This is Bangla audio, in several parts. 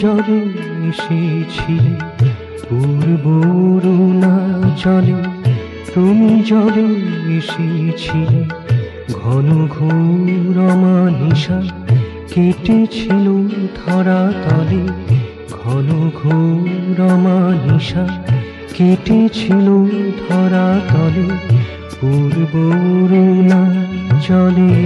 জলে এসেছিলে পূর্ব অরুণাচলে, তুমি জলে এসেছিলে ঘন ঘোর অমানিশা কেটেছিল ধরা তলে, ঘন ঘোর অমানিশা কেটেছিল ধরা তলে পূর্ব অরুণাচলে।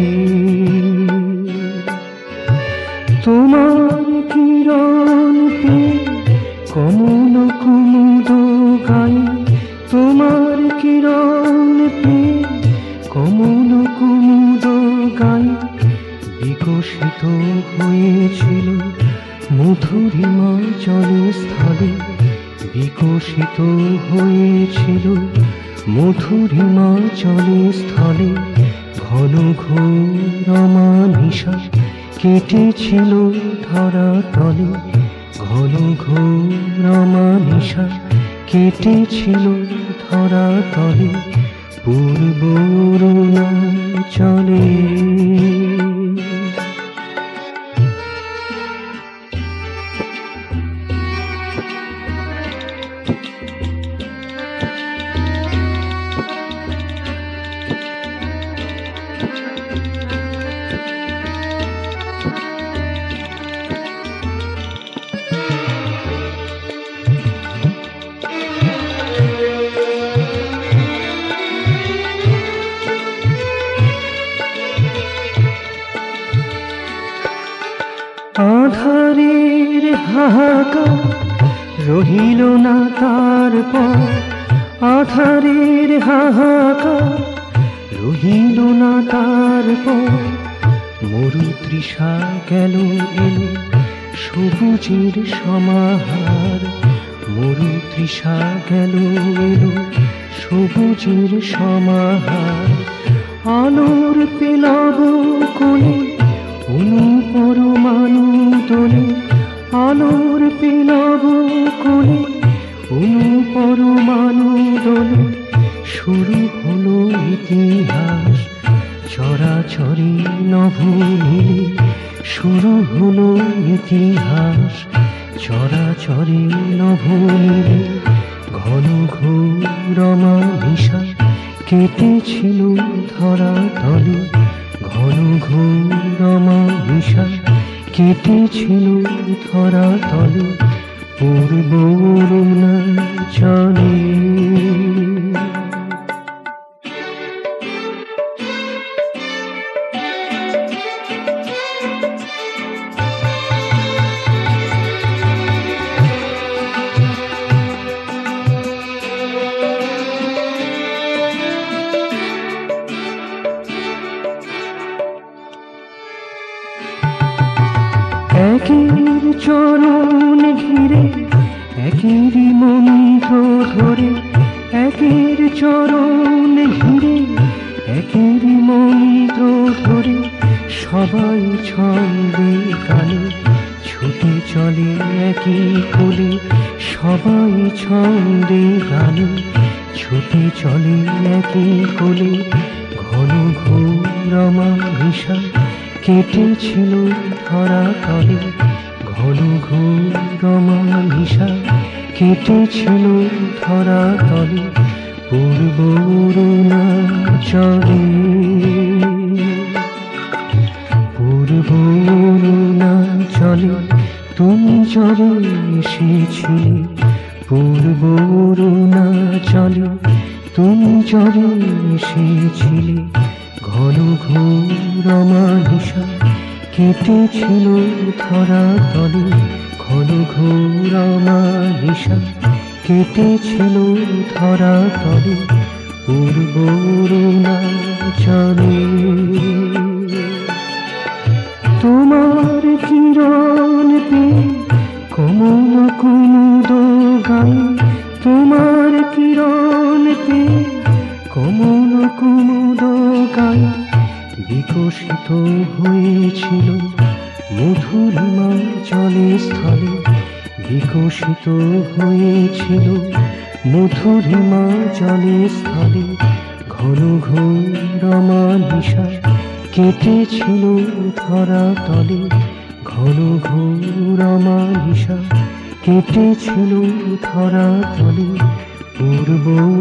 তোমার কিরণ পেয়ে কমল কুমুদ গায়ে, তোমার কিরণ পেয়ে কমল কুমুদ গায়ে বিকশিত হয়েছিল মধুরিমা জলে স্থলে, বিকশিত হয়েছিল মধুরিমা জলে স্থলে, ঘন ঘোর অমানিশা কেটেছিল ধরা তলে, ঘন ঘোর অমানিশা কেটেছিল ধরা তলে পূর্ব অরুণাচলে। আধারের হাহাকার রহিল না তারপর, আধারের হাহাকার রহিল না তারপর, মরুতৃষা গেল এলো সবুজের সমাহার, মরুতৃষা গেল এলো সবুজের সমাহার, আলোর পেলাব কোলে অনুপরমাণু দোলে, আলোর পেলাব কোলে অনুপরমাণু দোলে, শুরু হলো ইতিহাস চরাচরে নভনীলে, শুরু হলো ইতিহাস চরাচরে নভনীলে, ঘন ঘোর অমানিশা কেটেছিল ধরা তলে, ঘন ঘোর অমানিশা কেটেছিল ধরা তলে পূর্ব অরুণাচলে। একের চরণ ঘিরে একেরই মন্ত্র ধরে, একের চরণ ঘিরে একেরই মন্ত্র ধরে, সবাই ছন্দে গানে ছুটে চলে একই কোলে, সবাই ছন্দে গানে ছুটে চলে একই কোলে, ঘন ঘোর অমানিশা কেটেছিল ধরা তলে, ঘন ঘোর অমানিশা কেটেছিল ধরা তলে পূর্ব অরুণাচলে, পূর্ব অরুণাচলে তুমি জলে এসেছিলে, পূর্ব অরুণাচলে তুমি জলে এসেছিলে, ঘন ঘোর অমানিশা কেটেছিল ধরা তলে, ঘন ঘোর অমানিশা কেটেছিল ধরা তলে পূর্ব অরুণাচলে। তোমার কিরণ পেয়ে কমল কুমুদ গায়ে, তোমার কিরণ পেয়ে কমল কুমুদ গায়ে বিকশিত হয়েছিল মধুরিমা জলে স্থলে, বিকশিত হয়েছিল মধুরিমা জলে স্থলে, ঘন ঘোর অমানিশা কেটেছিল ধরা তলে, ঘন ঘোর অমানিশা কেটেছিল ধরা তলে পূর্ব